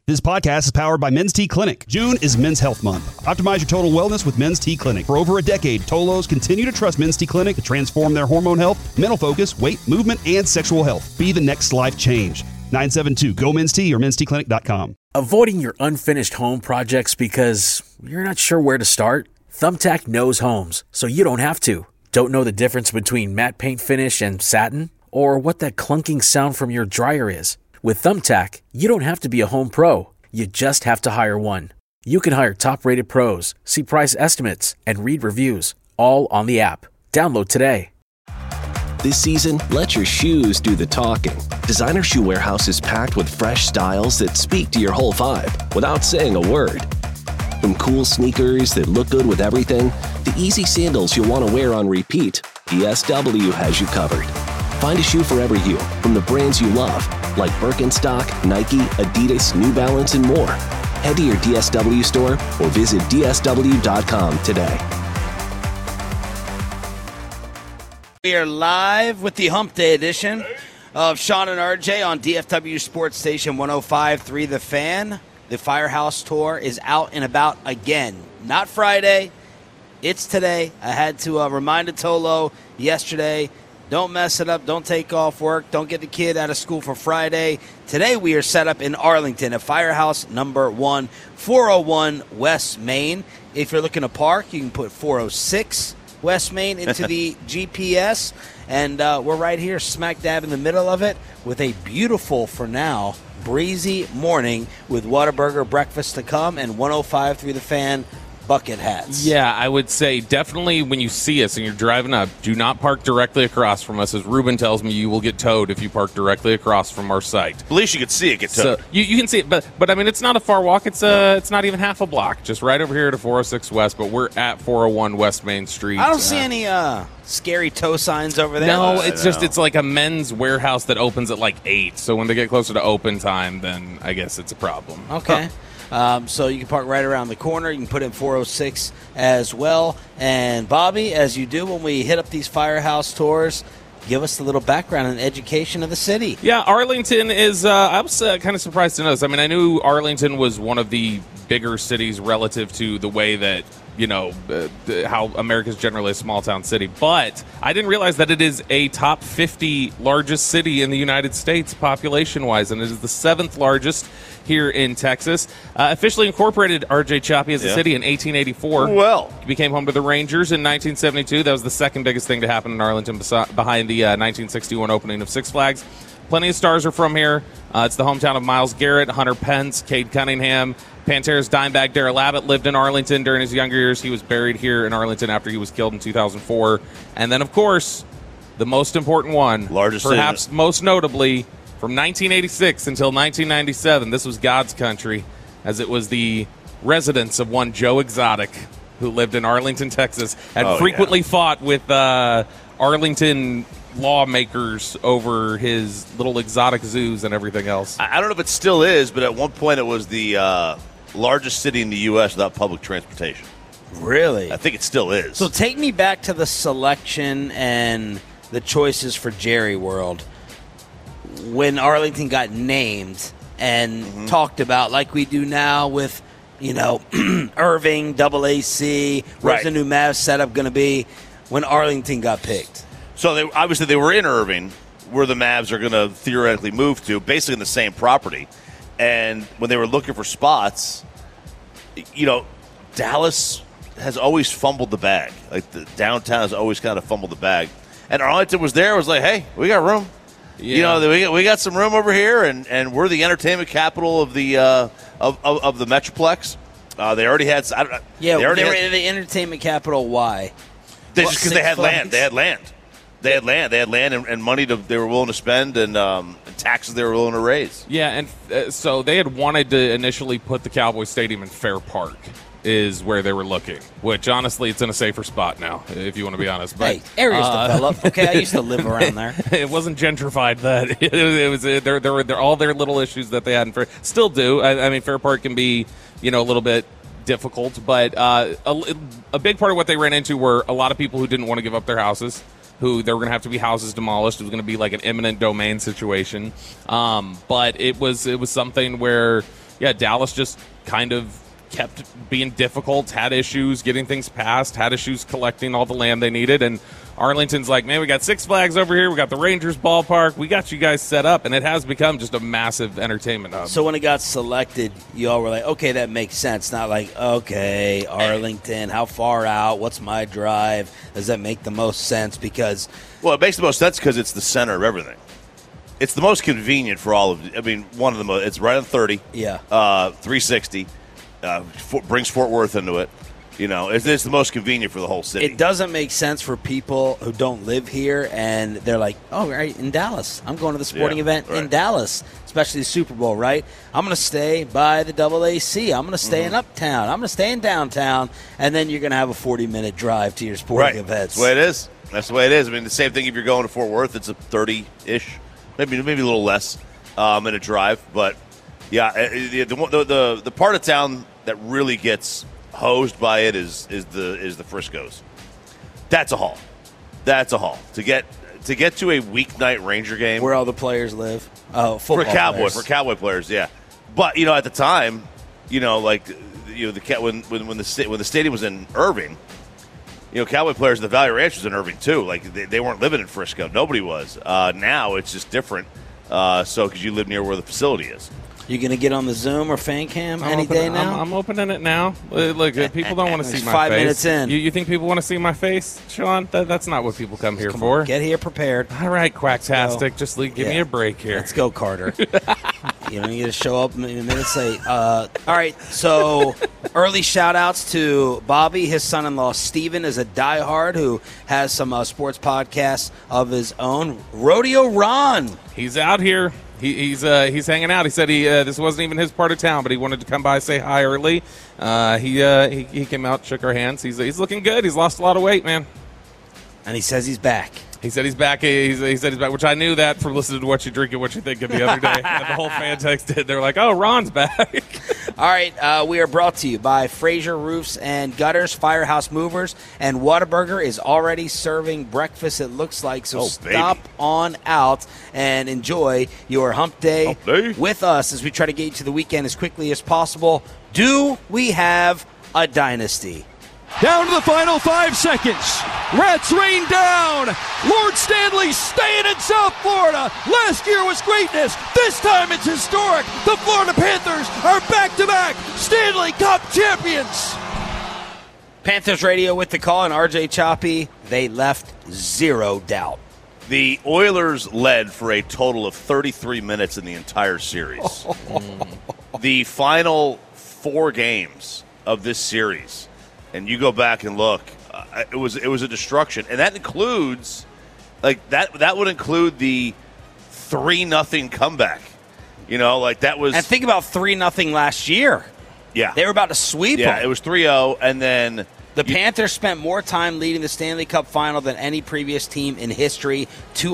This podcast is powered by Men's T Clinic. June is Men's Health Month. Optimize your total wellness with Men's T Clinic. For over a decade, Tolos continue to trust Men's T Clinic to transform their hormone health, mental focus, weight, movement, and sexual health. Be the next life change. 972-GO-MEN'S-T or mensteclinic.com. Avoiding your unfinished home projects because you're not sure where to start? Thumbtack knows homes, so you don't have to. Don't know the difference between matte paint finish and satin? Or what that clunking sound from your dryer is? With Thumbtack, you don't have to be a home pro. You just have to hire one. You can hire top-rated pros, see price estimates, and read reviews, all on the app. Download today. This season, let your shoes do the talking. Designer Shoe Warehouse is packed with fresh styles that speak to your whole vibe without saying a word. From cool sneakers that look good with everything, to easy sandals you'll want to wear on repeat, DSW has you covered. Find a shoe for every you, from the brands you love, like Birkenstock, Nike, Adidas, New Balance, and more. Head to your DSW store or visit DSW.com today. We are live with the Hump Day edition of Sean and RJ on DFW Sports Station 105.3 The Fan. The Firehouse Tour is out and about again. Not Friday. It's today. I had to remind Tolo yesterday, don't mess it up. Don't take off work. Don't get the kid out of school for Friday. Today we are set up in Arlington at Firehouse number 1, 401 West Main. If you're looking to park, you can put 406 West Main into the GPS. And we're right here smack dab in the middle of it with a beautiful, for now, breezy morning with Whataburger breakfast to come and 105.3 The Fan bucket hats. Yeah, I would say definitely when you see us and you're driving up, do not park directly across from us. As Ruben tells me, you will get towed if you park directly across from our site. At least you can see it get towed. So you can see it, but I mean, it's not a far walk. It's not even half a block. Just right over here to 406 West, but we're at 401 West Main Street. I don't see any scary tow signs over there. No, it's like a men's warehouse that opens at like 8. So when they get closer to open time, then I guess it's a problem. Okay. So you can park right around the corner. You can put in 406 as well. And, Bobby, as you do when we hit up these Firehouse tours, give us a little background and education of the city. Yeah, Arlington is I was kind of surprised to notice. I mean, I knew Arlington was one of the bigger cities relative to the way that, you know, how America's generally a small-town city. But I didn't realize that it is a top 50 largest city in the United States population-wise, and it is the 7th largest here in Texas. Officially incorporated R.J. Choppy as a city in 1884. Well. Became home to the Rangers in 1972. That was the second biggest thing to happen in Arlington behind the 1961 opening of Six Flags. Plenty of stars are from here. It's the hometown of Myles Garrett, Hunter Pence, Cade Cunningham. Pantera's Dimebag Darrell Abbott lived in Arlington during his younger years. He was buried here in Arlington after he was killed in 2004. And then, of course, the most important one, perhaps most notably, from 1986 until 1997, this was God's country, as it was the residence of one Joe Exotic, who lived in Arlington, Texas, and frequently fought with Arlington lawmakers over his little exotic zoos and everything else. I don't know if it still is, but at one point it was the largest city in the U.S. without public transportation. Really? I think it still is. So take me back to the selection and the choices for Jerry World when Arlington got named and talked about, like we do now with, you know, Irving, AAC, what's the new Mavs setup going to be when Arlington got picked? So obviously they were in Irving, where the Mavs are going to theoretically move to, basically in the same property. And when they were looking for spots, you know, Dallas has always fumbled the bag. Like, the downtown has always kind of fumbled the bag. And Arlington was there, was like, hey, we got room. Yeah. You know, we got some room over here, and we're the entertainment capital of the of the Metroplex. They already had. They were the entertainment capital. Why? Just because they had land. They had land. They had land. They had land and money they were willing to spend, and taxes they were willing to raise. Yeah, and so they had wanted to initially put the Cowboys Stadium in Fair Park, is where they were looking, which honestly it's in a safer spot now, if you want to be honest. But, hey, areas developed. Okay, I used to live around there. It wasn't gentrified, but it was there were all their little issues that they had in Fair, still do. I mean, Fair Park can be, you know, a little bit difficult, but a big part of what they ran into were a lot of people who didn't want to give up their houses, who there were going to have to be houses demolished. It was going to be like an eminent domain situation. But it was something where yeah, Dallas just kind of kept being difficult, had issues getting things passed, had issues collecting all the land they needed, and Arlington's like, man, we got Six Flags over here, we got the Rangers ballpark, we got you guys set up, and it has become just a massive entertainment hub. So when it got selected, you all were like, okay, that makes sense. Not like, okay, Arlington, how far out? What's my drive? Does that make the most sense? Because Well, it makes the most sense because it's the center of everything. It's the most convenient for all of. I mean, one of the most. It's right on 30. Yeah. 360 brings Fort Worth into it. You know, it's the most convenient for the whole city. it doesn't make sense for people who don't live here, and they're like, oh, right, in Dallas. I'm going to the sporting event in Dallas, especially the Super Bowl, right? I'm going to stay by the AAC. I'm going to stay in Uptown. I'm going to stay in downtown, and then you're going to have a 40-minute drive to your sporting events. That's the way it is. That's the way it is. I mean, the same thing if you're going to Fort Worth. It's a 30-ish, maybe a little less in a drive. But, yeah, the part of town that really gets hosed by it is the Frisco's. That's a haul. That's a haul. To get to a weeknight Ranger game. Where all the players live. Football For Cowboy players, yeah. But, at the time, when the stadium was in Irving, Cowboy players, the Valley Ranch was in Irving too. Like they weren't living in Frisco. Nobody was. Now it's just different. Because you live near where the facility is. You going to get on the Zoom or fan cam any day now? I'm opening it now. Look, people don't want to see my 5 face. minutes in. You think people want to see my face, Sean? That's not what people come here for. Get here prepared. All right, Quacktastic. Just give me a break here. Let's go, Carter. You don't need to show up minutes late. All right, so early shout-outs to Bobby. His son-in-law, Steven, is a diehard who has some sports podcasts of his own. Rodeo Ron. He's out here. He's hanging out. He said this wasn't even his part of town, but he wanted to come by, say hi early. He came out, shook our hands. He's looking good. He's lost a lot of weight, man. And he says he's back. He said he's back. He said he's back, which I knew that from listening to What You Drink and What You Think of the other day. And the whole fan text did. They were like, "Oh, Ron's back." All right, we are brought to you by Fraser Roofs and Gutters, Firehouse Movers, and Whataburger is already serving breakfast, it looks like. So stop on out and enjoy your hump day with us as we try to get you to the weekend as quickly as possible. Do we have a dynasty? Down to the final 5 seconds. Rats rain down. Lord Stanley staying in South Florida. Last year was greatness. This time it's historic. The Florida Panthers are back-to-back Stanley Cup champions. Panthers Radio with the call and RJ Choppy. They left zero doubt. The Oilers led for a total of 33 minutes in the entire series. The final 4 games of this series, and you go back and look, it was a destruction, and that includes that would include the 3-0 comeback. That was. And think about 3-0 last year. Yeah, they were about to sweep them. Yeah, it was 3-0, and then the Panthers spent more time leading the Stanley Cup final than any previous team in history.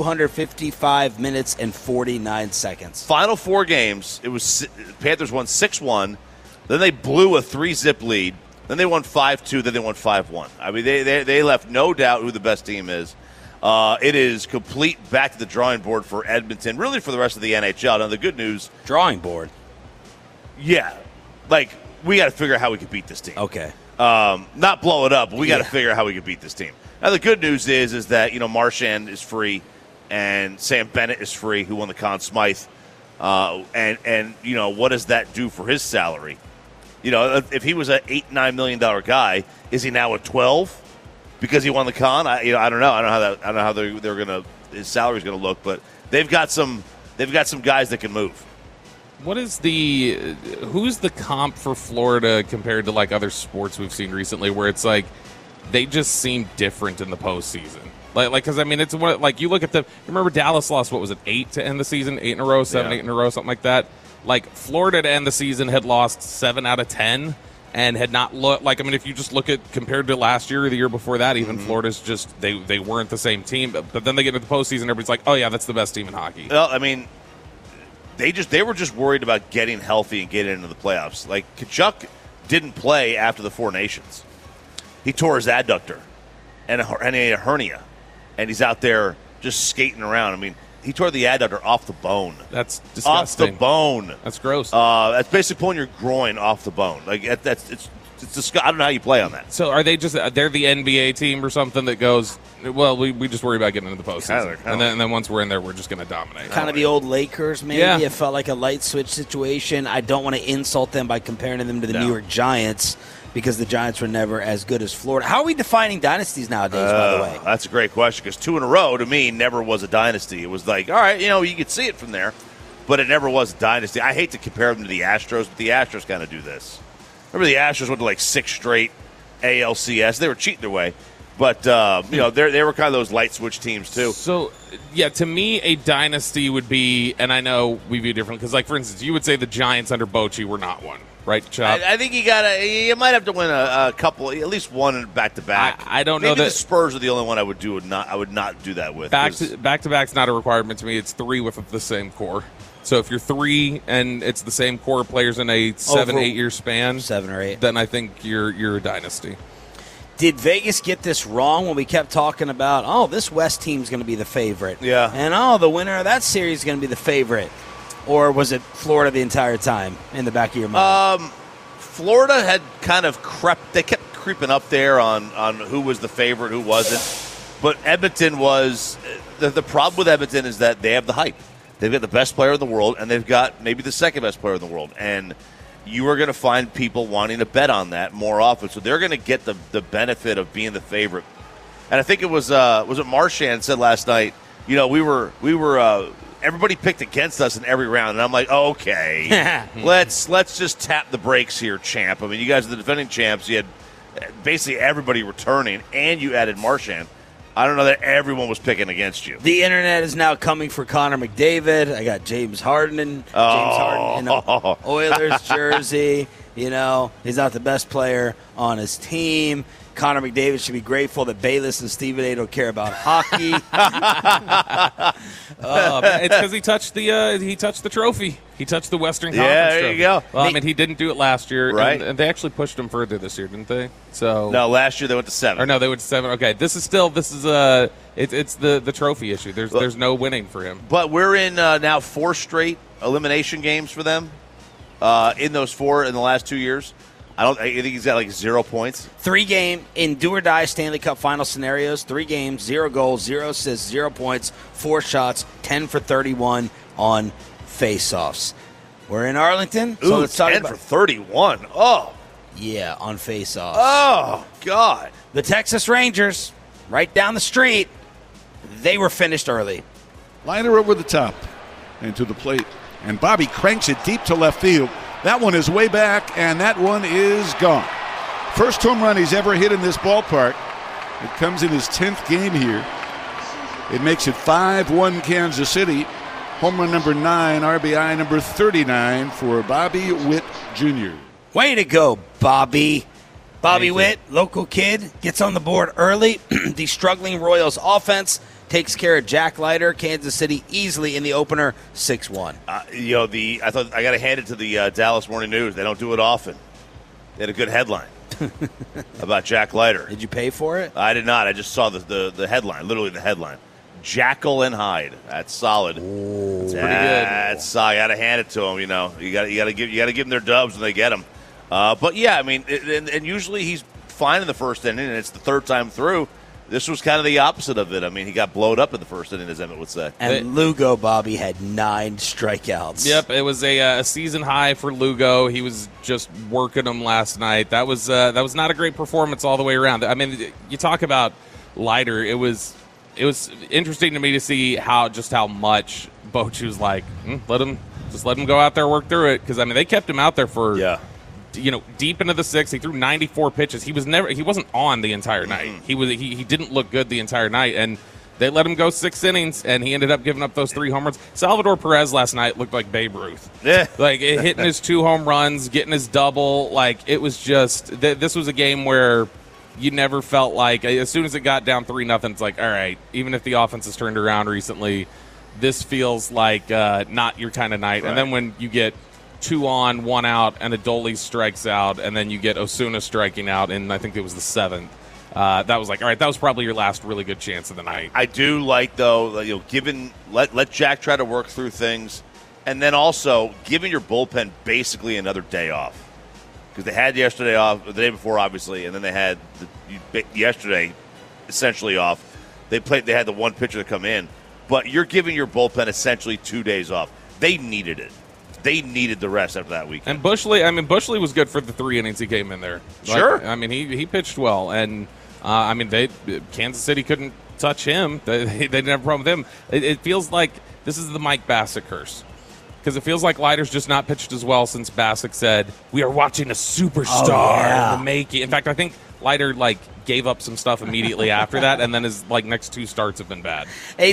255 minutes and 49 seconds. Final 4 games, Panthers won 6-1. Then they blew a 3-zip lead. Then they won 5-2. Then they won 5-1. I mean, they left no doubt who the best team is. It is complete back to the drawing board for Edmonton, really for the rest of the NHL. Now, the good news. Drawing board? Yeah. We got to figure out how we can beat this team. Okay. Not blow it up, but we got to figure out how we can beat this team. Now, the good news is that, Marchand is free and Sam Bennett is free, who won the Conn Smythe. And what does that do for his salary? If he was an $8-9 million guy, is he now at 12 because he won the Con? I don't know. I don't know how they're gonna his salary's gonna look, but they've got some guys that can move. Who's the comp for Florida compared to other sports we've seen recently, where it's they just seem different in the postseason? Because it's one you look at remember Dallas lost 8 to end the season, 8 in a row, 7, 8 in a row, something like that. Florida to end the season had lost 7 out of 10 and had not looked if you just look at compared to last year or the year before that, even Florida's just they weren't the same team. But then they get into the postseason, everybody's like, oh yeah, that's the best team in hockey. Well, I mean, they were just worried about getting healthy and getting into the playoffs. Tkachuk didn't play after the Four Nations. He tore his adductor and he had a hernia, and he's out there just skating around. I mean, he tore the adductor off the bone. That's disgusting. Off the bone. That's gross. That's basically pulling your groin off the bone. Like it's disgusting. I don't know how you play on that. So are they they're the NBA team or something that goes, well, we just worry about getting into the postseason. And then once we're in there, we're just going to dominate. Kind of the old Lakers, maybe. Yeah. It felt like a light switch situation. I don't want to insult them by comparing them to the New York Giants because the Giants were never as good as Florida. How are we defining dynasties nowadays, by the way? That's a great question because 2 in a row, to me, never was a dynasty. It was like, all right, you could see it from there, but it never was a dynasty. I hate to compare them to the Astros, but the Astros kind of do this. Remember the Astros went to like 6 straight ALCS. They were cheating their way. But, they were kind of those light switch teams, too. So, yeah, to me, a dynasty would be, and I know we view differently, because, like, for instance, you would say the Giants under Bochy were not one, right, Chop? I think you might have to win a couple, at least one back-to-back. I don't know Maybe that the Spurs are the only one I would not do that with. Back-to-back's not a requirement to me. It's 3 with the same core. So if you're 3 and it's the same core of players in a 7-8 year span, 7 or 8, then I think you're a dynasty. Did Vegas get this wrong when we kept talking about, this West team's going to be the favorite? Yeah. And, the winner of that series is going to be the favorite. Or was it Florida the entire time in the back of your mind? Florida had kind of they kept creeping up there on who was the favorite, who wasn't. But Edmonton was the problem with Edmonton is that they have the hype. They've got the best player in the world, and they've got maybe the second best player in the world. And you are going to find people wanting to bet on that more often. So they're going to get the benefit of being the favorite. And I think it was it Marchand said last night, we were everybody picked against us in every round. And I'm like, okay, let's just tap the brakes here, champ. I mean, you guys are the defending champs. You had basically everybody returning, and you added Marchand. I don't know that everyone was picking against you. The internet is now coming for Connor McDavid. I got James Harden in Oilers jersey. He's not the best player on his team. Connor McDavid should be grateful that Bayless and Stephen A. don't care about hockey. It's because he touched the trophy. He touched the Western Conference there trophy. You go. Well, he didn't do it last year, right? And they actually pushed him further this year, didn't they? So no, last year they went to 7. Or no, they went to 7. Okay, it's the trophy issue. There's no winning for him. But we're in now 4 straight elimination games for them. In those 4 in the last 2 years. I think he's got like 0 points. 3-game in do-or-die Stanley Cup final scenarios. 3 games, 0 goals, 0 assists, 0 points, 4 shots, 10 for 31 on face-offs. We're in Arlington. So let's talk 10 for 31. Oh. Yeah, on face-offs. Oh, God. The Texas Rangers, right down the street, they were finished early. Liner over the top and to the plate. And Bobby cranks it deep to left field. That one is way back, and that one is gone. First home run he's ever hit in this ballpark. It comes in his 10th game here. It makes it 5-1 Kansas City. Home run number 9, RBI number 39 for Bobby Witt Jr. Way to go, Bobby. Bobby Witt, local kid, gets on the board early. The struggling Royals offense takes care of Jack Leiter. Kansas City easily in the opener, 6-1. I thought I got to hand it to the Dallas Morning News. They don't do it often. They had a good headline about Jack Leiter. Did you pay for it? I did not. I just saw the headline, literally the headline. Jackal and Hyde. That's solid. That's pretty good. That's I got to hand it to him. You got to give them their dubs when they get them. But yeah, I mean, and usually he's fine in the first inning, and it's the third time through. This was kind of the opposite of it. I mean, he got blowed up in the first inning, as Emmett would say. And Lugo, Bobby, had 9 strikeouts. Yep, it was a season high for Lugo. He was just working them last night. That was not a great performance all the way around. I mean, you talk about Leiter. It was interesting to me to see how much Bochy was like, let him go out there, work through it. Because I mean, they kept him out there for deep into the 6th. He threw 94 pitches. He wasn't on the entire night. He didn't look good the entire night, and they let him go 6 innings, and he ended up giving up those 3 home runs. Salvador Perez last night looked like Babe Ruth. Yeah. Like hitting his 2 home runs, getting his double. Like it was just this was a game where you never felt like as soon as it got down 3-0, it's like, all right, even if the offense has turned around recently, this feels like not your kind of night. Right. And then when you get 2 on, 1 out, and Adolis strikes out, and then you get Osuna striking out, and I think it was the 7th. that was like, all right, that was probably your last really good chance of the night. I do like, though, let Jack try to work through things, and then also giving your bullpen basically another day off. Because they had yesterday off, the day before, obviously, and then they had yesterday essentially off. They had the one pitcher to come in. But you're giving your bullpen essentially 2 days off. They needed it. They needed the rest after that weekend. And Bushley was good for the 3 innings he came in there. Sure. He pitched well. And, Kansas City couldn't touch him. They didn't have a problem with him. It feels like this is the Mike Bassick curse. Because it feels like Leiter's just not pitched as well since Bassick said, we are watching a superstar in the making. In fact, I think Leiter, gave up some stuff immediately after that, and then his next 2 starts have been bad.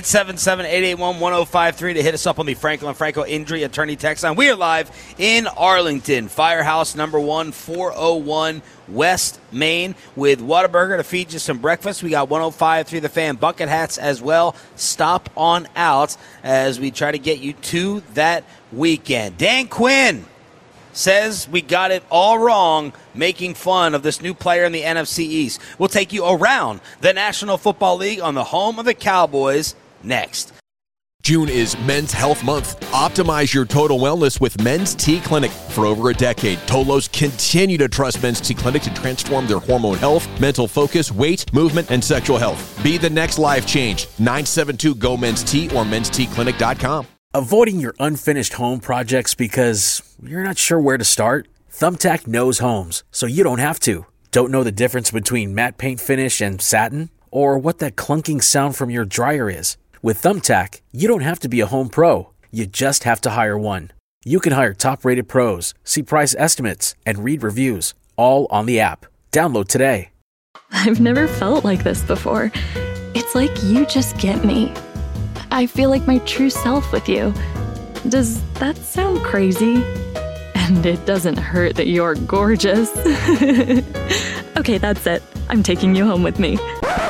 877-881-1053 to hit us up on the Franklin Franco Injury Attorney text line. We are live in Arlington, Firehouse number 1, 401 West Main, with Whataburger to feed you some breakfast. We got 105.3 The Fan bucket hats as well. Stop on out as we try to get you to that weekend. Dan Quinn says we got it all wrong making fun of this new player in the NFC East. We'll take you around the National Football League on the home of the Cowboys next. June is Men's Health Month. Optimize your total wellness with Men's T Clinic. For over a decade, Tolos continue to trust Men's T Clinic to transform their hormone health, mental focus, weight, movement, and sexual health. Be the next life change. 972-GO-MEN'S-T or mensteclinic.com. Avoiding your unfinished home projects because you're not sure where to start? Thumbtack knows homes, so you don't have to. Don't know the difference between matte paint finish and satin? Or what that clunking sound from your dryer is? With Thumbtack, you don't have to be a home pro. You just have to hire one. You can hire top-rated pros, see price estimates, and read reviews, all on the app. Download today. I've never felt like this before. It's like you just get me. I feel like my true self with you. Does that sound crazy? And it doesn't hurt that you're gorgeous. Okay, that's it. I'm taking you home with me.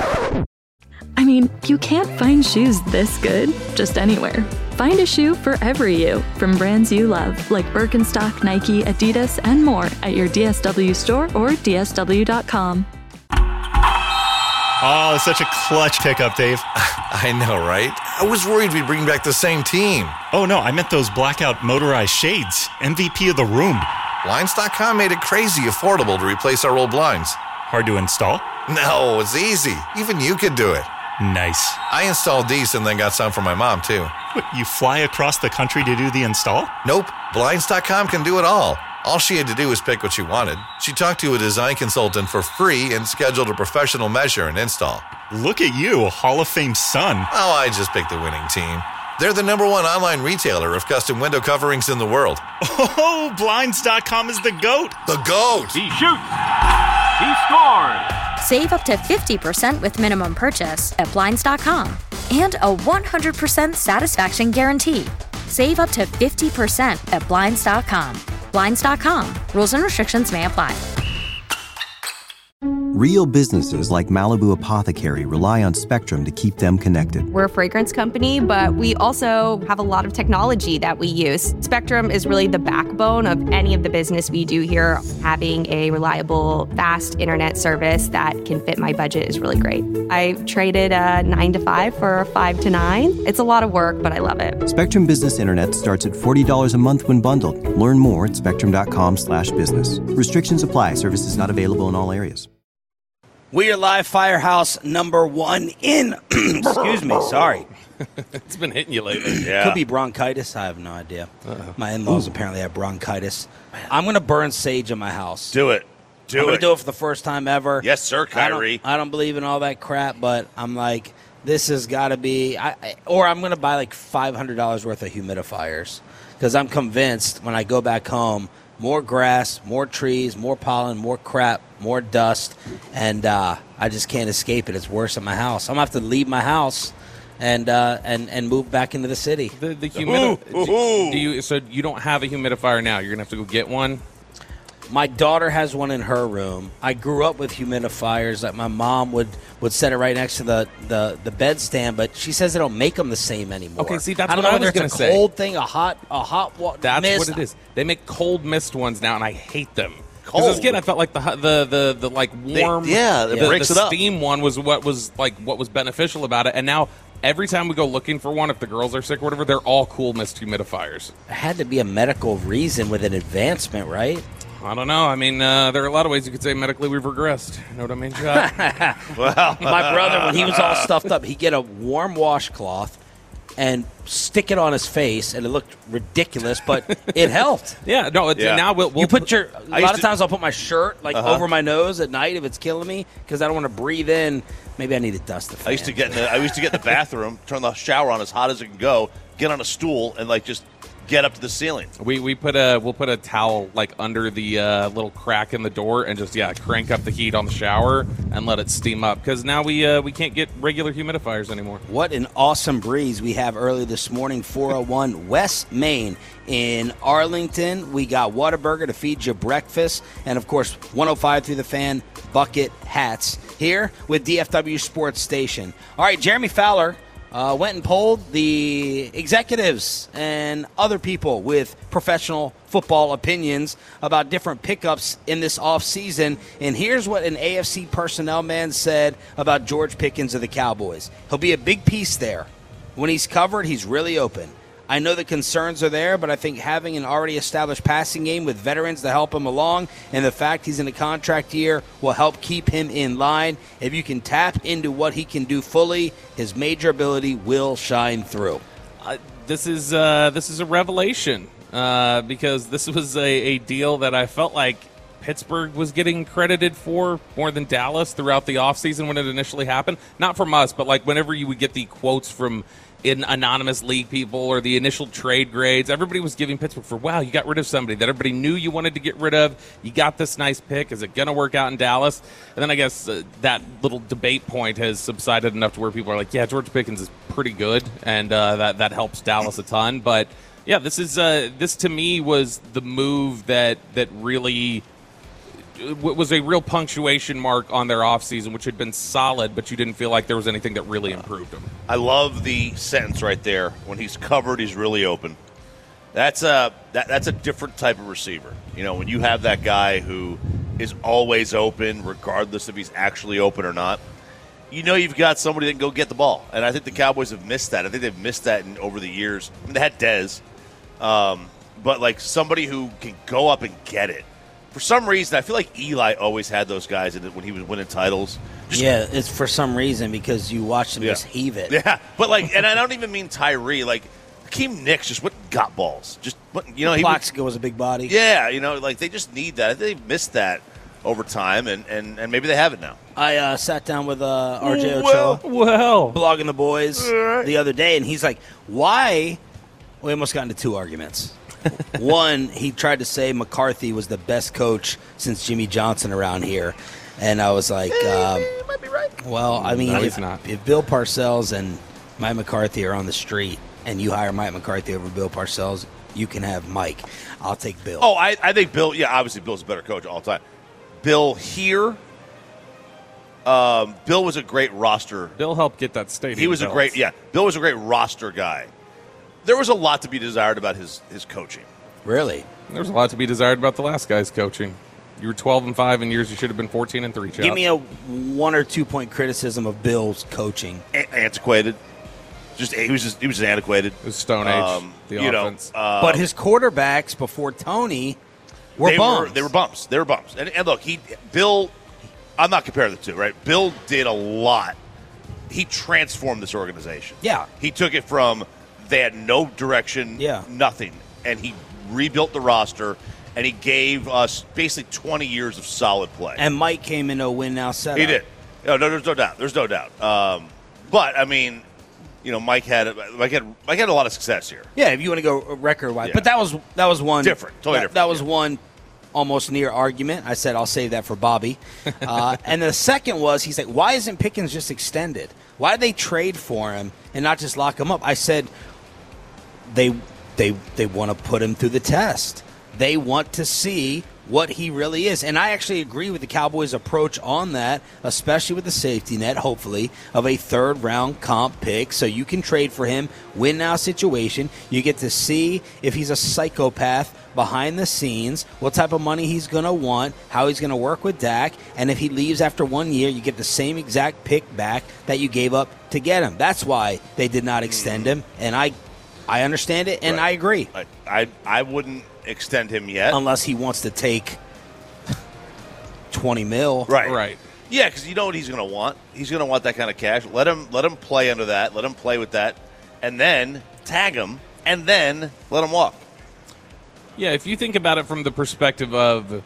I mean, you can't find shoes this good just anywhere. Find a shoe for every you, from brands you love, like Birkenstock, Nike, Adidas, and more at your DSW store or DSW.com. Oh, such a clutch pickup, Dave. I know, right? I was worried we'd bring back the same team. Oh, no, I meant those blackout motorized shades. MVP of the room. Blinds.com made it crazy affordable to replace our old blinds. Hard to install? No, it's easy. Even you could do it. Nice. I installed these and then got some for my mom, too. What, you fly across the country to do the install? Nope. Blinds.com can do it all. All she had to do was pick what she wanted. She talked to a design consultant for free and scheduled a professional measure and install. Look at you, a Hall of Fame son. Oh, I just picked the winning team. They're the #1 online retailer of custom window coverings in the world. Oh, Blinds.com is the GOAT. The GOAT! He shoots. He scores. Save up to 50% with minimum purchase at Blinds.com. And a 100% satisfaction guarantee. Save up to 50% at Blinds.com. Blinds.com. Rules and restrictions may apply. Real businesses like Malibu Apothecary rely on Spectrum to keep them connected. We're a fragrance company, but we also have a lot of technology that we use. Spectrum is really the backbone of any of the business we do here. Having a reliable, fast internet service that can fit my budget is really great. I traded a 9 to 5 for a 5 to 9. It's a lot of work, but I love it. Spectrum Business Internet starts at $40 a month when bundled. Learn more at spectrum.com/business. Restrictions apply. Services not available in all areas. We are live, Firehouse number 1 in. Excuse me, sorry. It's been hitting you lately. Yeah. Could be bronchitis. I have no idea. My in-laws apparently have bronchitis. I'm going to burn sage in my house. Do it. I'm going to do it for the first time ever. Yes, sir, Kyrie. I don't believe in all that crap, but I'm like, this has got to be. Or I'm going to buy like $500 worth of humidifiers because I'm convinced when I go back home, more grass, more trees, more pollen, more crap, more dust, and I just can't escape it. It's worse at my house. I'm going to have to leave my house and move back into the city. The so you don't have a humidifier now. You're going to have to go get one? My daughter has one in her room. I grew up with humidifiers that my mom would set it right next to the bedstand, but she says they don't make them the same anymore. Okay, see, that's I don't what know I was going to say. Cold thing, a hot That's mist. what it is. They make cold mist ones now, and I hate them. cold. Again, I felt like the like warm, it breaks the it up. steam one was what was beneficial about it. And now every time we go looking for one, if the girls are sick or whatever, they're all cool mist humidifiers. It had to be a medical reason with an advancement, right? I don't know. I mean, there are a lot of ways you could say medically we've regressed. You know what I mean, Chuck? Well, my brother, when he was all stuffed up, he'd get a warm washcloth and stick it on his face, and it looked ridiculous, but it helped. Yeah, no. Now we'll you put your. A lot of times I'll put my shirt over my nose at night if it's killing me because I don't want to breathe in. Maybe I need to dust the fan. I used to get in the bathroom, turn the shower on as hot as it can go, get on a stool, and just get up to the ceiling. We'll put a towel under the little crack in the door and just crank up the heat on the shower and let it steam up because now we can't get regular humidifiers anymore. What an awesome breeze we have early this morning. 401 West Main in Arlington. We got Whataburger to feed you breakfast, and of course 105 through the fan bucket hats here with DFW Sports Station. All right, Jeremy Fowler went and polled the executives and other people with professional football opinions about different pickups in this offseason. And here's what an AFC personnel man said about George Pickens of the Cowboys. He'll be a big piece there. When he's covered, he's really open. I know the concerns are there, but I think having an already established passing game with veterans to help him along and the fact he's in a contract year will help keep him in line. If you can tap into what he can do fully, his major ability will shine through. This is a revelation because this was a deal that I felt like Pittsburgh was getting credited for more than Dallas throughout the offseason when it initially happened. Not from us, but whenever you would get the quotes from in anonymous league people or the initial trade grades, everybody was giving Pittsburgh for, wow, you got rid of somebody that everybody knew you wanted to get rid of. You got this nice pick. Is it going to work out in Dallas? And then I guess that little debate point has subsided enough to where people are like, yeah, George Pickens is pretty good, and that helps Dallas a ton. But, yeah, this to me was the move that really was a real punctuation mark on their offseason, which had been solid, but you didn't feel like there was anything that really improved them. I love the sentence right there. When he's covered, he's really open. That's a different type of receiver. You know, when you have that guy who is always open, regardless if he's actually open or not, you know you've got somebody that can go get the ball. And I think the Cowboys have missed that. I think they've missed that over the years. I mean, they had Dez, but somebody who can go up and get it. For some reason, I feel like Eli always had those guys when he was winning titles. It's for some reason because you watched him just heave it. Yeah, but and I don't even mean Tyree. Hakeem Nicks just got balls. Plaxico was a big body. Yeah, they just need that. I think they've missed that over time, and maybe they have it now. I sat down with RJ Ochoa, blogging the boys the other day, and he's like, why? We almost got into two arguments. One, he tried to say McCarthy was the best coach since Jimmy Johnson around here. And I was like, you might be right. Well, I mean, no, if Bill Parcells and Mike McCarthy are on the street and you hire Mike McCarthy over Bill Parcells, you can have Mike. I'll take Bill. Oh, I think Bill, obviously Bill's a better coach all the time. Bill here, Bill was a great roster. Bill helped get that stadium. He was Bill was a great roster guy. There was a lot to be desired about his coaching. Really? There was a lot to be desired about the last guy's coaching. You were 12-5 in years you should have been 14-3. Give me a 1 or 2 point criticism of Bill's coaching. Antiquated. He was just antiquated. It was Stone Age. The offense. But his quarterbacks before Tony were bums. They were bumps. And look, Bill. I'm not comparing the two, right? Bill did a lot. He transformed this organization. Yeah. He took it from they had no direction, nothing, and he rebuilt the roster, and he gave us basically 20 years of solid play. And Mike came in a win-now setup. He did. No, there's no doubt. There's no doubt. But, I mean, Mike had a lot of success here. Yeah, if you want to go record-wise. Yeah. But that was one. Different. Totally different. That was one almost near argument. I said I'll save that for Bobby. And the second was, he's like, why isn't Pickens just extended? Why did they trade for him and not just lock him up? I said they want to put him through the test. They want to see what he really is. And I actually agree with the Cowboys' approach on that, especially with the safety net, hopefully, of a third-round comp pick. So you can trade for him, win-now situation. You get to see if he's a psychopath behind the scenes, what type of money he's going to want, how he's going to work with Dak, and if he leaves after 1 year, you get the same exact pick back that you gave up to get him. That's why they did not extend him, and I understand it, and I agree. I wouldn't extend him yet. Unless he wants to take $20 million. Right. Yeah, because you know what he's going to want. He's going to want that kind of cash. Let him play under that. Let him play with that. And then tag him, and then let him walk. Yeah, if you think about it from the perspective of...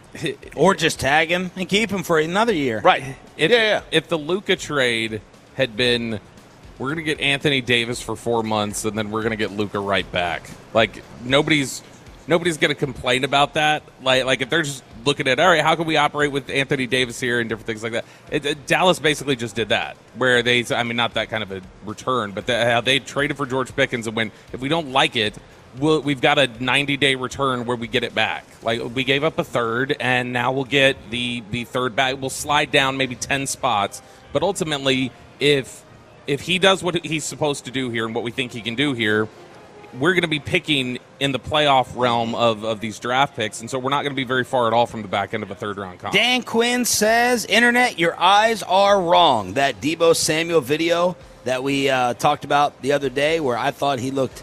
or just tag him and keep him for another year. Right. If the Luka trade had been, we're going to get Anthony Davis for 4 months, and then we're going to get Luka right back. Like, nobody's going to complain about that. Like if they're just looking at, all right, how can we operate with Anthony Davis here and different things like that? Dallas basically just did that, where they, I mean, not that kind of a return, but how they traded for George Pickens, and when if we don't like it, we've got a 90-day return where we get it back. Like, we gave up a third, and now we'll get the third back. We'll slide down maybe 10 spots, but ultimately, if he does what he's supposed to do here and what we think he can do here, we're going to be picking in the playoff realm of these draft picks, and so we're not going to be very far at all from the back end of a third-round comp. Dan Quinn says, Internet, your eyes are wrong. That Deebo Samuel video that we talked about the other day where I thought he looked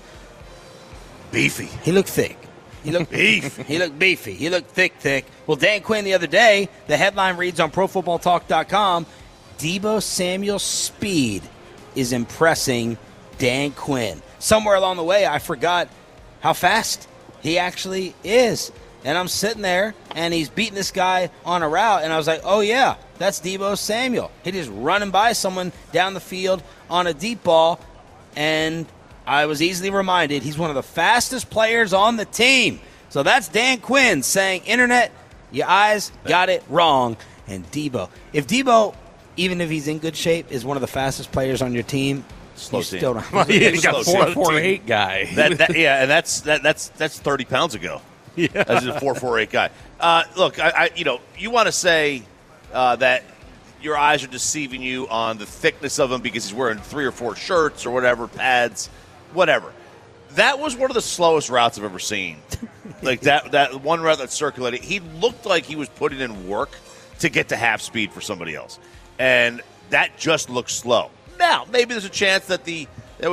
beefy. He looked thick. He looked beef. He looked beefy. He looked thick. Well, Dan Quinn the other day, the headline reads on ProFootballTalk.com, Deebo Samuel's speed is impressing Dan Quinn. Somewhere along the way, I forgot how fast he actually is. And I'm sitting there, and he's beating this guy on a route, and I was like, oh, yeah, that's Deebo Samuel. He just running by someone down the field on a deep ball, and I was easily reminded he's one of the fastest players on the team. So that's Dan Quinn saying, Internet, your eyes got it wrong. And Deebo, if Deebo, even if he's in good shape, is one of the fastest players on your team, slow you team. Still don't. He's got 4.48 guy. Yeah, and that's 30 pounds ago. Yeah, as a 4.48 guy. Look, you want to say that your eyes are deceiving you on the thickness of him because he's wearing 3 or 4 shirts or whatever, pads, whatever. That was one of the slowest routes I've ever seen. Like that one route that circulated, he looked like he was putting in work to get to half speed for somebody else, and that just looked slow. Now, maybe there's a chance that he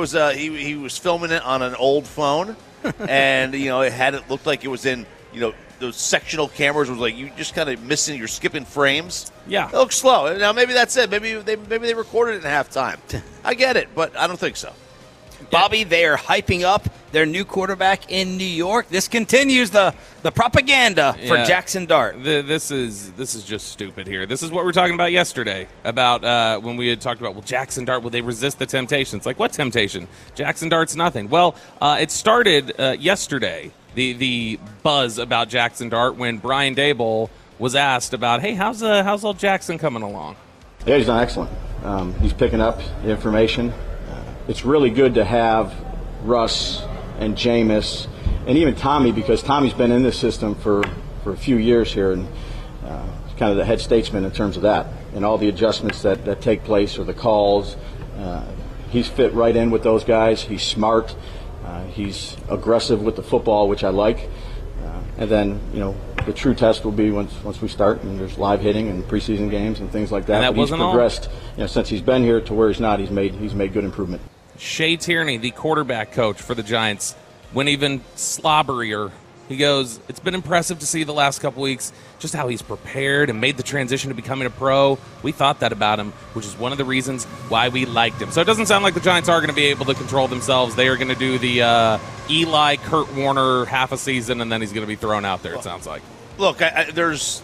was filming it on an old phone, and it looked like it was in those sectional cameras was like you just kind of missing, you're skipping frames. Yeah, it looks slow. Now maybe that's it. Maybe they recorded it in halftime. I get it, but I don't think so. Bobby, they are hyping up their new quarterback in New York. This continues the propaganda for Jackson Dart. This is just stupid here. This is what we were talking about yesterday about when we had talked about, well, Jackson Dart, will they resist the temptation? It's like, what temptation? Jackson Dart's nothing. Well, it started yesterday, the buzz about Jackson Dart, when Brian Daboll was asked about, hey, how's old Jackson coming along? Yeah, he's done excellent. He's picking up information. It's really good to have Russ and Jameis and even Tommy, because Tommy's been in this system for a few years here, and he's kind of the head statesman in terms of that and all the adjustments that take place or the calls. He's fit right in with those guys. He's smart. He's aggressive with the football, which I like. And then, the true test will be once we start, and there's live hitting and preseason games and things like that. And that but he's wasn't progressed, since he's been here to where he's not. He's made good improvement. Shea Tierney, the quarterback coach for the Giants, went even slobberier. He goes, it's been impressive to see the last couple weeks just how he's prepared and made the transition to becoming a pro. We thought that about him, which is one of the reasons why we liked him. So it doesn't sound like the Giants are going to be able to control themselves. They are going to do the Eli, Kurt Warner half a season, and then he's going to be thrown out there, it sounds like. Look, is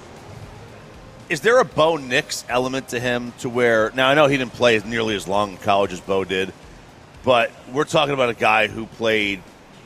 there a Bo Nix element to him to where, now I know he didn't play nearly as long in college as Bo did, but we're talking about a guy who played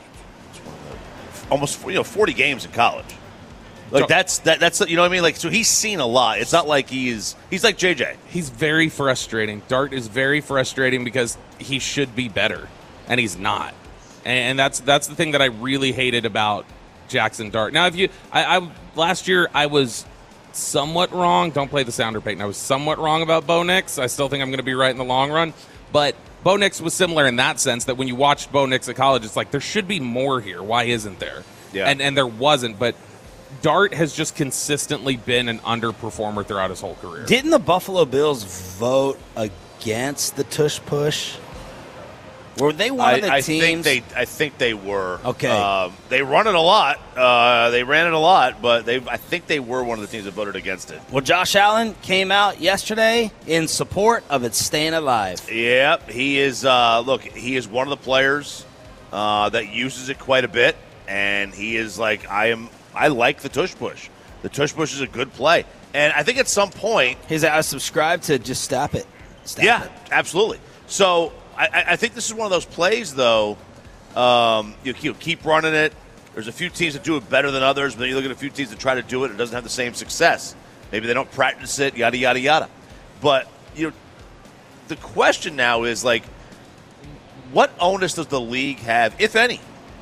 almost 40 games in college. Like that's you know what I mean? Like, so he's seen a lot. It's not like he's like JJ. He's very frustrating. Dart is very frustrating because he should be better, and he's not. And that's the thing that I really hated about Jackson Dart. Now, if I last year I was somewhat wrong. Don't play the sounder, Peyton. I was somewhat wrong about Bo Nix. I still think I'm going to be right in the long run. But Bo Nix was similar in that sense that when you watched Bo Nix at college, it's like there should be more here. Why isn't there? Yeah. And there wasn't. But Dart has just consistently been an underperformer throughout his whole career. Didn't the Buffalo Bills vote against the tush push? Were they one of the teams? I think they were. Okay. They run it a lot. They ran it a lot, but I think they were one of the teams that voted against it. Well, Josh Allen came out yesterday in support of it staying alive. Yep, he is. He is one of the players that uses it quite a bit, and he is like, I like the tush push. The tush push is a good play, and I think at some point I subscribe to just stop it. Absolutely. So. I think this is one of those plays, though. You keep running it. There's a few teams that do it better than others, but then you look at a few teams that try to do it. It doesn't have the same success. Maybe they don't practice it, yada, yada, yada. But, the question now is, like, what onus does the league have, if any,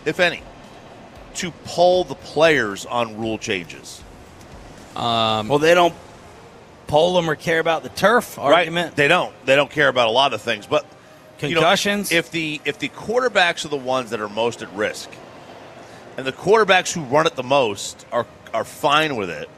to poll the players on rule changes? Well, they don't poll them or care about the turf argument. Right. They don't care about a lot of things, but concussions. If the quarterbacks are the ones that are most at risk, and the quarterbacks who run it the most are fine with it,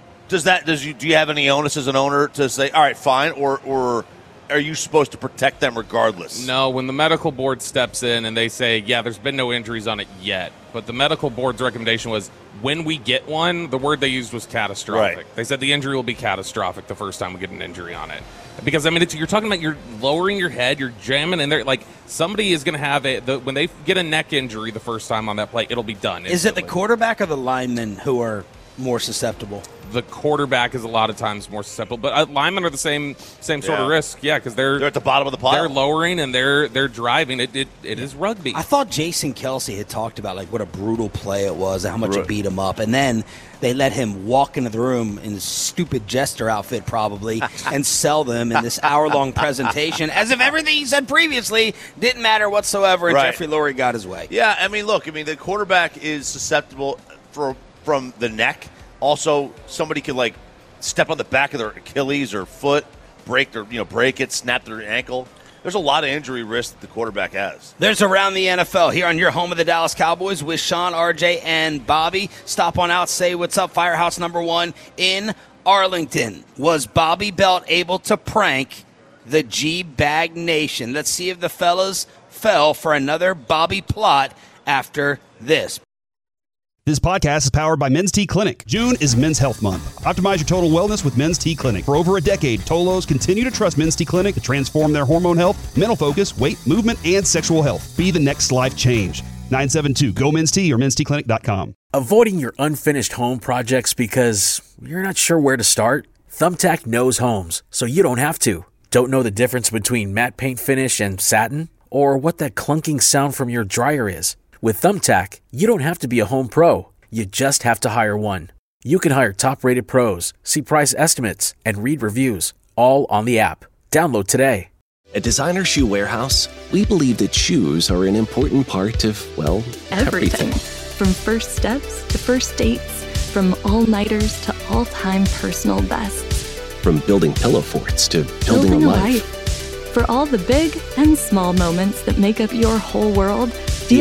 do you have any onus as an owner to say, all right, fine, or are you supposed to protect them regardless? No, when the medical board steps in and they say, yeah, there's been no injuries on it yet, but the medical board's recommendation was when we get one, the word they used was catastrophic. Right. They said the injury will be catastrophic the first time we get an injury on it. Because, you're talking about you're lowering your head, you're jamming in there. Like, somebody is going to have when they get a neck injury the first time on that play, it'll be done instantly. Is it the quarterback or the linemen who are more susceptible? The quarterback is a lot of times more susceptible, but linemen are the same sort of risk. Yeah, because they're at the bottom of the pile. They're lowering and they're driving. It is rugby. I thought Jason Kelsey had talked about what a brutal play it was and how much it beat him up, and then they let him walk into the room in his stupid jester outfit probably and sell them in this hour-long presentation as if everything he said previously didn't matter whatsoever, and Jeffrey Lurie got his way. Yeah, the quarterback is susceptible from the neck. Also, somebody could step on the back of their Achilles or foot, break it, snap their ankle. There's a lot of injury risk that the quarterback has. There's Around the NFL here on your home of the Dallas Cowboys with Sean, RJ, and Bobby. Stop on out, say what's up. Firehouse number 1 in Arlington. Was Bobby Belt able to prank the G-Bag Nation? Let's see if the fellas fell for another Bobby plot after this. This podcast is powered by Men's T Clinic. June is Men's Health Month. Optimize your total wellness with Men's T Clinic. For over a decade, Tolos continue to trust Men's T Clinic to transform their hormone health, mental focus, weight, movement, and sexual health. Be the next life change. 972-GO-MEN'S-T or mensteclinic.com. Avoiding your unfinished home projects because you're not sure where to start? Thumbtack knows homes, so you don't have to. Don't know the difference between matte paint finish and satin? Or what that clunking sound from your dryer is? With Thumbtack, you don't have to be a home pro. You just have to hire one. You can hire top-rated pros, see price estimates, and read reviews, all on the app. Download today. At Designer Shoe Warehouse, we believe that shoes are an important part of, everything. From first steps to first dates, from all-nighters to all-time personal bests. From building pillow forts to building a life. For all the big and small moments that make up your whole world,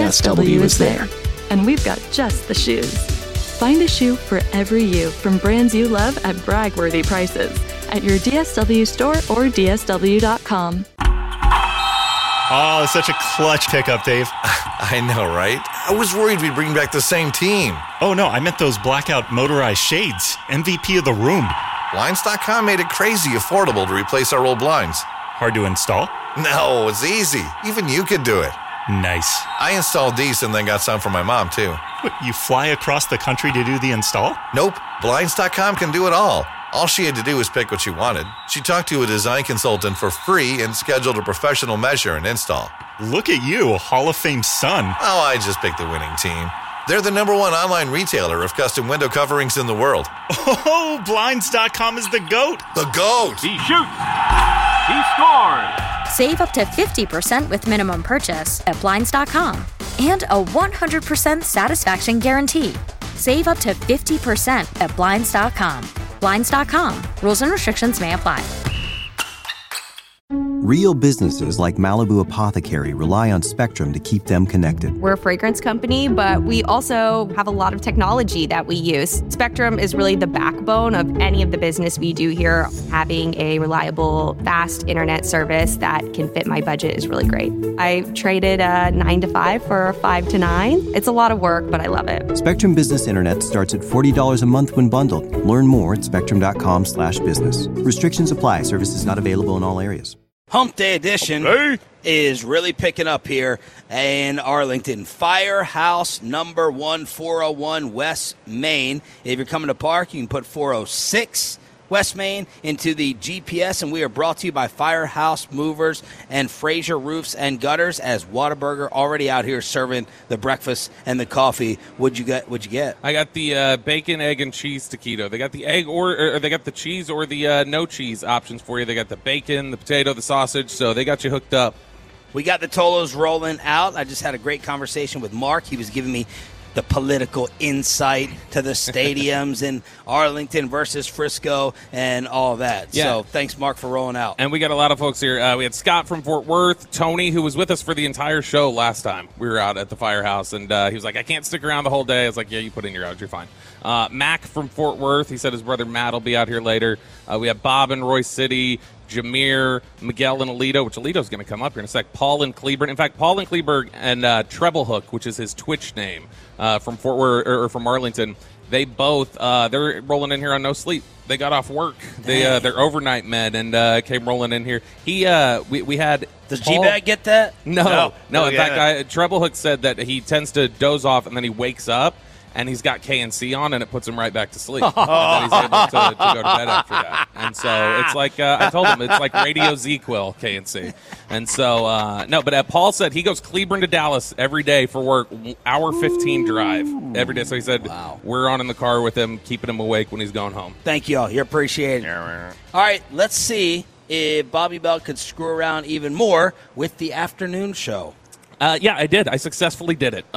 DSW is there. And we've got just the shoes. Find a shoe for every you from brands you love at brag-worthy prices at your DSW store or DSW.com. Oh, such a clutch pickup, Dave. I know, right? I was worried we'd bring back the same team. Oh, no, I meant those blackout motorized shades. MVP of the room. Blinds.com made it crazy affordable to replace our old blinds. Hard to install? No, it's easy. Even you could do it. Nice. I installed these and then got some for my mom, too. What, you fly across the country to do the install? Nope. Blinds.com can do it all. All she had to do was pick what she wanted. She talked to a design consultant for free and scheduled a professional measure and install. Look at you, Hall of Fame son. Oh, I just picked the winning team. They're the #1 online retailer of custom window coverings in the world. Oh, Blinds.com is the GOAT. The GOAT. He shoots. He scores. Save up to 50% with minimum purchase at Blinds.com. And a 100% satisfaction guarantee. Save up to 50% at Blinds.com. Blinds.com. Rules and restrictions may apply. Real businesses like Malibu Apothecary rely on Spectrum to keep them connected. We're a fragrance company, but we also have a lot of technology that we use. Spectrum is really the backbone of any of the business we do here. Having a reliable, fast internet service that can fit my budget is really great. I traded a 9 to 5 for a 5 to 9. It's a lot of work, but I love it. Spectrum Business Internet starts at $40 a month when bundled. Learn more at spectrum.com/business. Restrictions apply. Services not available in all areas. Hump Day edition is really picking up here in Arlington. Firehouse number 1, 401 West Main. If you're coming to park, you can put 406 West Main into the GPS, and we are brought to you by Firehouse Movers and Fraser Roofs and Gutters, as Whataburger already out here serving the breakfast and the coffee. What'd you get? I got the bacon, egg, and cheese taquito. They got the egg or they got the cheese or the no cheese options for you. They got the bacon, the potato, the sausage, so they got you hooked up. We got the Tolos rolling out. I just had a great conversation with Mark. He was giving me the political insight to the stadiums in Arlington versus Frisco and all that. Yeah. So thanks, Mark, for rolling out. And we got a lot of folks here. We had Scott from Fort Worth, Tony, who was with us for the entire show last time we were out at the Firehouse, and he was like, I can't stick around the whole day. I was like, yeah, you put in your hours, you're fine. Mac from Fort Worth, he said his brother Matt will be out here later. We have Bob in Royce City, Jameer, Miguel in Aledo, which Aledo's going to come up here in a sec, Paul in Cleburne. In fact, Paul in Cleburne and Treble Hook, which is his Twitch name, from Fort Worth or from Arlington, they both they're rolling in here on no sleep. They got off work. They're overnight men and came rolling in here. We had. Does G-Bag get that? No. In fact, Treble Hook said that he tends to doze off and then he wakes up and he's got KNC on and it puts him right back to sleep. And then he's able to go to bed after that. And so it's like I told him it's like Radio Z-Quil KNC. And so but Paul said he goes Cleburne to Dallas every day for work, hour 15 drive every day. So he said we're on in the car with him, keeping him awake when he's going home. Thank you all. You're appreciated. All right, let's see if Bobby Bell could screw around even more with the afternoon show. Yeah, I did. I successfully did it.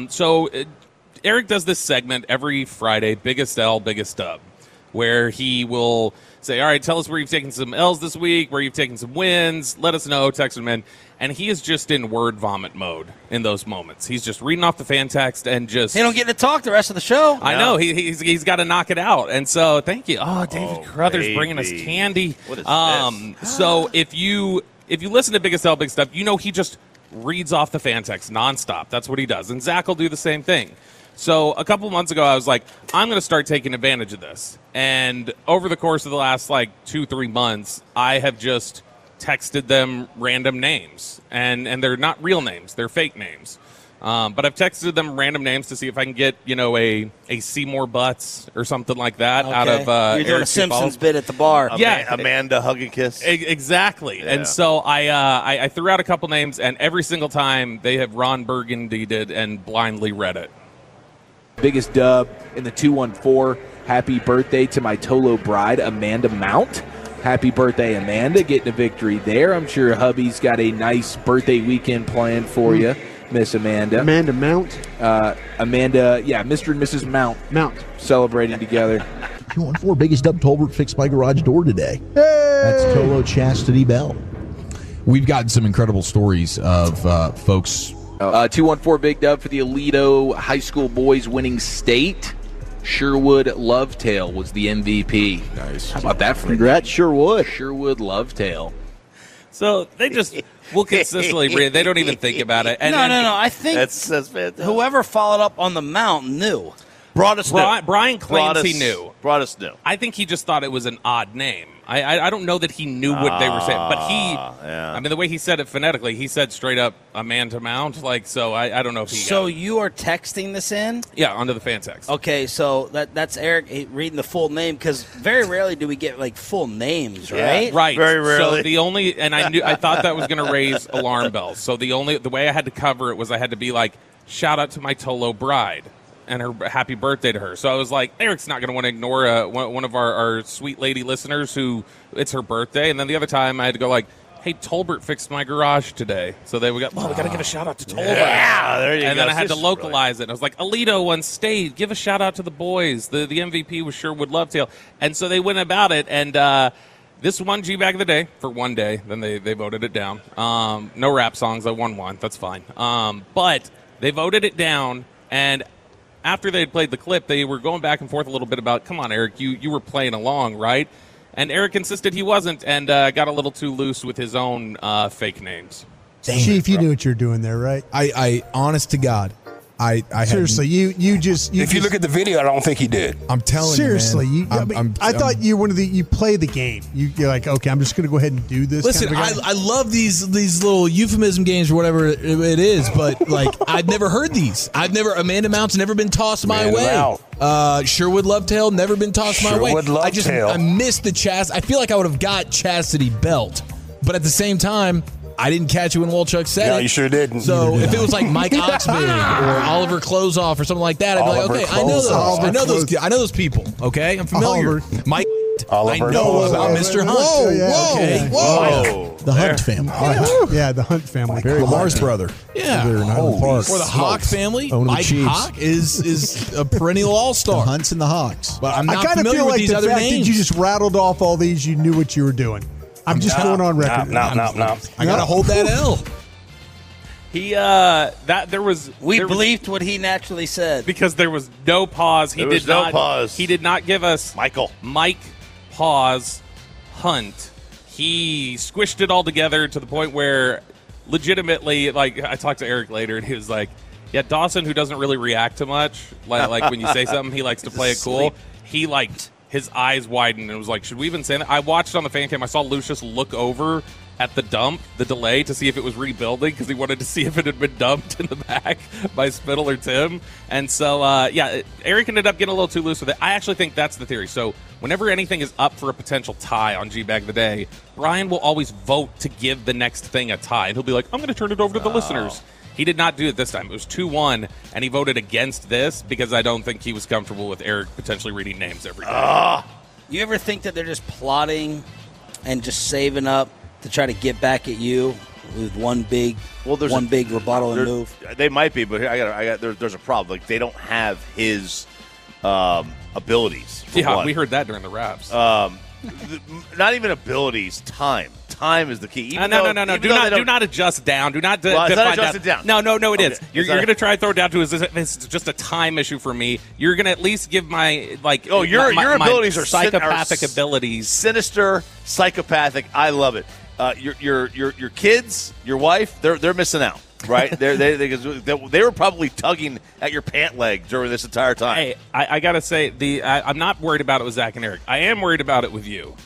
Eric does this segment every Friday, Biggest L, Biggest Dub, where he will say, all right, tell us where you've taken some L's this week, where you've taken some wins, let us know, text him in. And he is just in word vomit mode in those moments. He's just reading off the fan text and just... He don't get to talk the rest of the show. I know. He's got to knock it out. And so, thank you. Oh, David Crothers bringing us candy. What is this? So if you listen to Biggest L, Biggest Dub, you know he just reads off the fan text nonstop. That's what he does. And Zach will do the same thing. So a couple months ago, I was like, I'm going to start taking advantage of this. And over the course of the last, 2-3 months, I have just texted them random names. And they're not real names. They're fake names. But I've texted them random names to see if I can get, a Seymour Butts or something like that out of You're doing a Simpsons bit at the bar. Amanda Hug and Kiss. Exactly. Yeah. And so I threw out a couple names, and every single time they have Ron Burgundy did and blindly read it. Biggest dub in the 214. Happy birthday to my Tolo bride, Amanda Mount. Happy birthday, Amanda. Getting a victory there. I'm sure hubby's got a nice birthday weekend planned for you, Miss Amanda. Amanda Mount? Mr. and Mrs. Mount. Celebrating together. 214 Biggest Dub. Tolbert fixed my garage door today. Hey! That's Tolo Chastity Bell. We've gotten some incredible stories of folks. 214 Big Dub for the Aledo High School boys winning state. Sherwood Lovetail was the MVP. Nice. How about that? Congrats, Sherwood. Sherwood Lovetail. So they just will consistently read. They don't even think about it. And no. I think that's fantastic. Whoever followed up on the Mount knew. Brian claims he knew. Brought us new. I think he just thought it was an odd name. I don't know that he knew what they were saying, but the way he said it phonetically, he said straight up Amanda Mount. So I don't know if he. So you are texting this in? Yeah, onto the fan text. Okay, so that's Eric reading the full name, because very rarely do we get full names, right? Yeah, right. Very rarely. So I thought that was going to raise alarm bells. So the way I had to cover it was I had to be like, shout out to my Tolo bride and her happy birthday to her. So I was like, Eric's not going to want to ignore one of our sweet lady listeners who it's her birthday. And then the other time I had to go like, hey, Tolbert fixed my garage today. So we got to give a shout out to Tolbert. Yeah, there you go. And then I had to localize it. And I was like, Alito once stayed. Give a shout out to the boys. The MVP was Sherwood Lovetail. And so they went about it. And this won G-Bag of the Day for one day. Then they voted it down. No rap songs. I won one. That's fine. But they voted it down. And after they had played the clip, they were going back and forth a little bit about, come on, Eric, you were playing along, right? And Eric insisted he wasn't and got a little too loose with his own fake names. Chief, you knew what you were doing there, right? I honest to God, I seriously, you just if you look at the video, I don't think he did. I'm telling seriously, you, man. I thought you were one of the. You play the game. You're like, okay, I'm just going to go ahead and do this. Listen, kind of I love these little euphemism games or whatever it is, but like I've never heard these. Amanda Mount's never been tossed my way. Sherwood Lovetail never been tossed my way. I missed the I feel like I would have got Chastity Belt, but at the same time, I didn't catch it when Wolchuk said it. No, you sure didn't. So if it was like Mike Oxman or Oliver Closeoff or something like that, I'd be like, okay, I know those people. Okay, I'm familiar. Mike, Oliver I know about Mr. Hunt. Whoa. The Hunt family. Yeah, the Hunt family. Lamar's brother. Yeah. Over in Highland Park. Or the Hawk family. Mike Hawk is a perennial all-star. The Hunts and the Hawks. But I'm not familiar with these other names. I kind of feel like the fact that you just rattled off all these, you knew what you were doing. I'm just going on record. No. I gotta hold that L. We believed what he naturally said because there was no pause. He did not give us Mike pause Hunt. He squished it all together to the point where, legitimately, like I talked to Eric later, and he was like, "Yeah, Dawson, who doesn't really react to much, like when you say something, he likes to play it cool. He liked." His eyes widened and was like, should we even say that? I watched on the fan cam. I saw Lucius look over at the delay, to see if it was rebuilding because he wanted to see if it had been dumped in the back by Spittle or Tim. And so, Eric ended up getting a little too loose with it. I actually think that's the theory. So whenever anything is up for a potential tie on G-Bag of the Day, Brian will always vote to give the next thing a tie. And he'll be like, I'm going to turn it over to the listeners. He did not do it this time. It was 2-1, and he voted against this because I don't think he was comfortable with Eric potentially reading names every day. You ever think that they're just plotting and just saving up to try to get back at you with one big rebuttal and move? They might be, but there's a problem. Like, they don't have his abilities. Yeah, we heard that during the raps. Not even abilities, time. Time is the key. No. Do not adjust down. Do not it's not adjusted down. No, it is. You're going to try to throw it down to it's just a time issue for me. You're going to at least give my your abilities are psychopathic abilities. Sinister, psychopathic. I love it. Your kids, your wife, they're missing out. Right? They were probably tugging at your pant leg during this entire time. Hey, I got to say, I'm not worried about it with Zach and Eric. I am worried about it with you.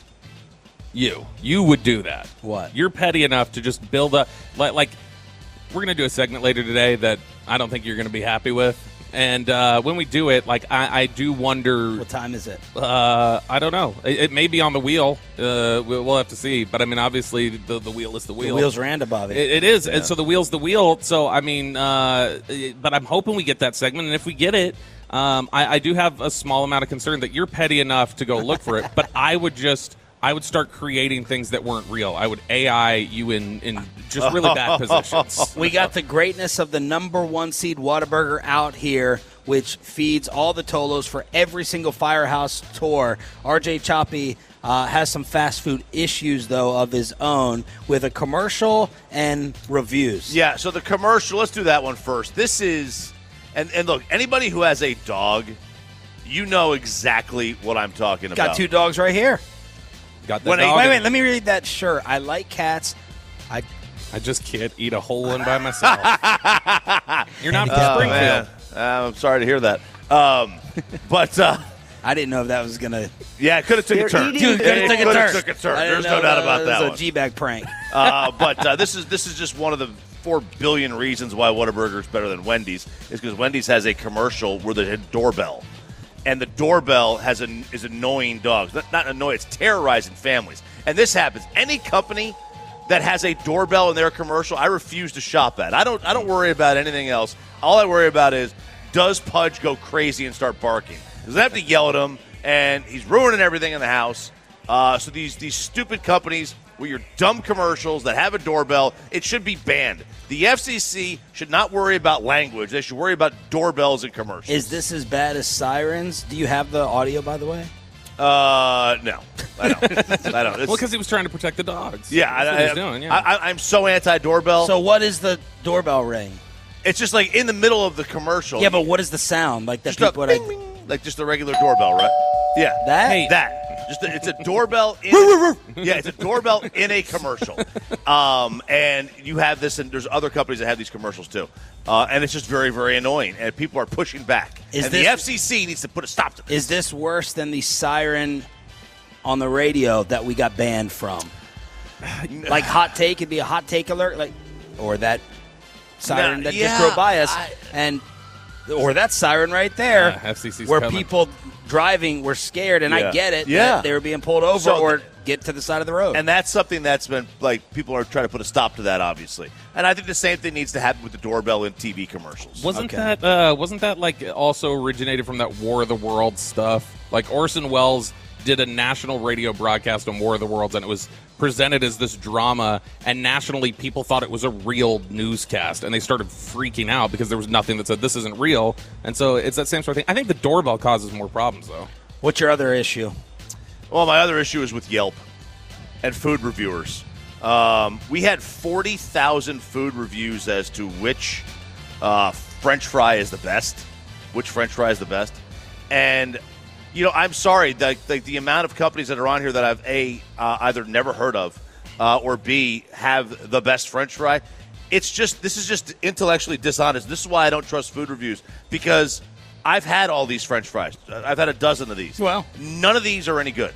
You would do that. What? You're petty enough to just build up. Like we're going to do a segment later today that I don't think you're going to be happy with. And when we do it, I do wonder. What time is it? I don't know. It may be on the wheel. We'll have to see. But, I mean, obviously, the wheel is the wheel. The wheel's Randa, Bobby. It is. Yeah. And so the wheel's the wheel. So, I mean, but I'm hoping we get that segment. And if we get it, I do have a small amount of concern that you're petty enough to go look for it. But I would start creating things that weren't real. I would AI you in just really bad positions. We got the greatness of the number 1 seed Whataburger out here, which feeds all the Tolos for every single Firehouse tour. RJ Choppy has some fast food issues, though, of his own with a commercial and reviews. Yeah, so the commercial, let's do that one first. This is, and look, anybody who has a dog, you know exactly what I'm talking about. Got 2 dogs right here. Got the wait, let me read that shirt. I like cats. I just can't eat a whole one by myself. You're not from Springfield. I'm sorry to hear that. But I didn't know if that was going to... Yeah, it could have took a turn. Dude, could have took a turn. There's no doubt about that one. It was a G-Bag prank. But this is just one of the 4 billion reasons why Whataburger is better than Wendy's, is because Wendy's has a commercial where they had doorbell. And the doorbell is annoying dogs. Not annoying, it's terrorizing families. And this happens. Any company that has a doorbell in their commercial, I refuse to shop at. I don't worry about anything else. All I worry about is, does Pudge go crazy and start barking? Because I have to yell at him, and he's ruining everything in the house. So these stupid companies with your dumb commercials that have a doorbell. It should be banned. The FCC should not worry about language. They should worry about doorbells and commercials. Is this as bad as sirens? Do you have the audio, by the way? No, I don't. Well, because he was trying to protect the dogs. Yeah, That's what he's doing. Yeah. I'm so anti-doorbell. So what is the doorbell ring? It's just like in the middle of the commercial. Yeah, but what is the sound? Like that? Just like just a regular doorbell, right? Yeah, that. That. It's a doorbell. It's a doorbell in a commercial. And you have this, and there's other companies that have these commercials too. And it's just very, very annoying, and people are pushing back. The FCC needs to put a stop to this. Is this worse than the siren on the radio that we got banned from? Like hot take, it'd be a hot take alert, or that siren that just drove by us, or that siren right there, FCC's where coming. people driving were scared, and I get it. Yeah, they were being pulled over or get to the side of the road, and that's something that's been people are trying to put a stop to that, obviously. And I think the same thing needs to happen with the doorbell in TV commercials. Wasn't that like also originated from that War of the Worlds stuff? Like Orson Welles did a national radio broadcast on War of the Worlds, and it was presented as this drama, and nationally people thought it was a real newscast, and they started freaking out because there was nothing that said this isn't real. And so it's that same sort of thing. I think the doorbell causes more problems, though. What's your other issue? Well, my other issue is with Yelp and food reviewers. We had 40,000 food reviews as to which French fry is the best, and I'm sorry that the amount of companies that are on here that I've either never heard of or B have the best French fry. This is just intellectually dishonest. This is why I don't trust food reviews, because I've had all these French fries. I've had a dozen of these. Well, none of these are any good.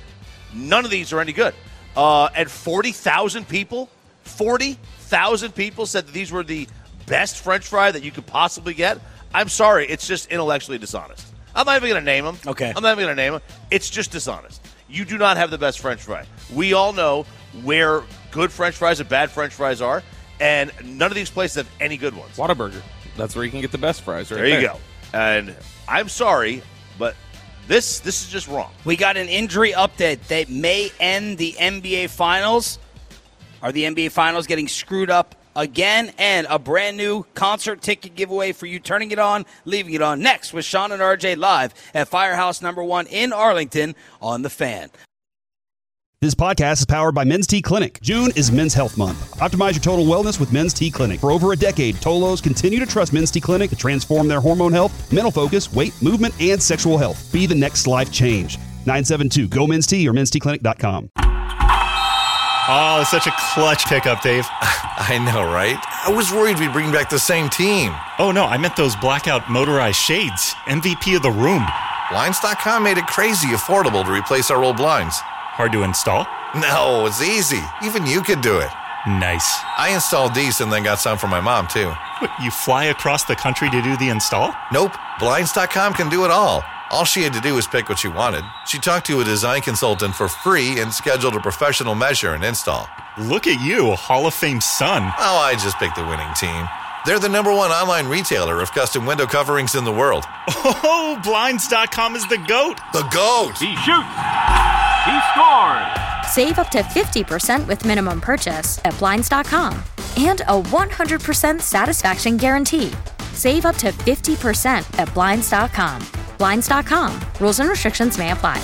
And 40,000 people said that these were the best French fry that you could possibly get. I'm sorry, it's just intellectually dishonest. I'm not even going to name them. Okay. I'm not even going to name them. It's just dishonest. You do not have the best French fry. We all know where good French fries and bad French fries are, and none of these places have any good ones. Whataburger. That's where you can get the best fries right there. There you go. And I'm sorry, but this is just wrong. We got an injury update that may end the NBA Finals. Are the NBA Finals getting screwed up again? And a brand new concert ticket giveaway for you turning it on, leaving it on. Next with Sean and RJ live at Firehouse #1 in Arlington on The Fan. This podcast is powered by Men's T Clinic. June is Men's Health Month. Optimize your total wellness with Men's T Clinic. For over a decade, Tolos continue to trust Men's T Clinic to transform their hormone health, mental focus, weight, movement, and sexual health. Be the next life change. 972-GO-MEN'S-T or mensteclinic.com. Oh, such a clutch pickup, Dave. I know, right? I was worried we'd bring back the same team. Oh, no, I meant those blackout motorized shades. MVP of the room. Blinds.com made it crazy affordable to replace our old blinds. Hard to install? No, it's easy. Even you could do it. Nice. I installed these and then got some for my mom, too. What, you fly across the country to do the install? Nope. Blinds.com can do it all. All she had to do was pick what she wanted. She talked to a design consultant for free and scheduled a professional measure and install. Look at you, a Hall of Fame son. Oh, I just picked the winning team. They're the #1 online retailer of custom window coverings in the world. Oh, Blinds.com is the GOAT. The GOAT. He shoots. He scores. Save up to 50% with minimum purchase at Blinds.com. And a 100% satisfaction guarantee. Save up to 50% at Blinds.com. Blinds.com. Rules and restrictions may apply.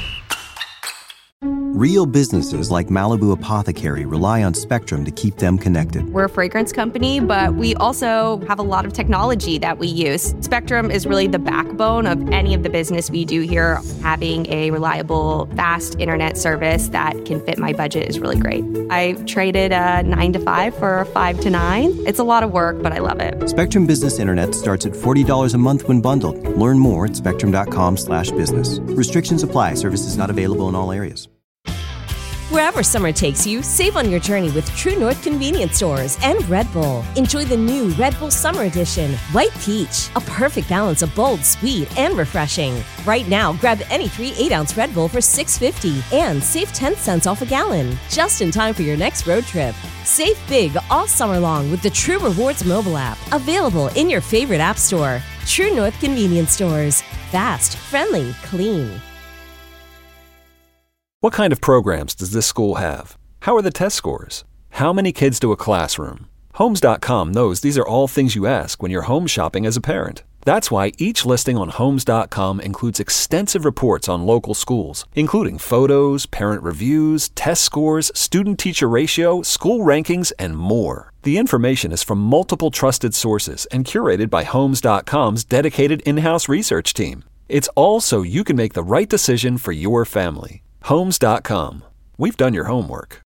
Real businesses like Malibu Apothecary rely on Spectrum to keep them connected. We're a fragrance company, but we also have a lot of technology that we use. Spectrum is really the backbone of any of the business we do here. Having a reliable, fast internet service that can fit my budget is really great. I traded a 9 to 5 for a 5 to 9. It's a lot of work, but I love it. Spectrum Business Internet starts at $40 a month when bundled. Learn more at spectrum.com/business. Restrictions apply. Services not available in all areas. Wherever summer takes you, save on your journey with True North Convenience Stores and Red Bull. Enjoy the new Red Bull Summer Edition, White Peach, a perfect balance of bold, sweet, and refreshing. Right now, grab any 3 8-ounce Red Bull for $6.50 and save 10 cents off a gallon, just in time for your next road trip. Save big all summer long with the True Rewards mobile app, available in your favorite app store. True North Convenience Stores. Fast, friendly, clean. What kind of programs does this school have? How are the test scores? How many kids to a classroom? Homes.com knows these are all things you ask when you're home shopping as a parent. That's why each listing on Homes.com includes extensive reports on local schools, including photos, parent reviews, test scores, student-teacher ratio, school rankings, and more. The information is from multiple trusted sources and curated by Homes.com's dedicated in-house research team. It's all so you can make the right decision for your family. Homes.com. We've done your homework.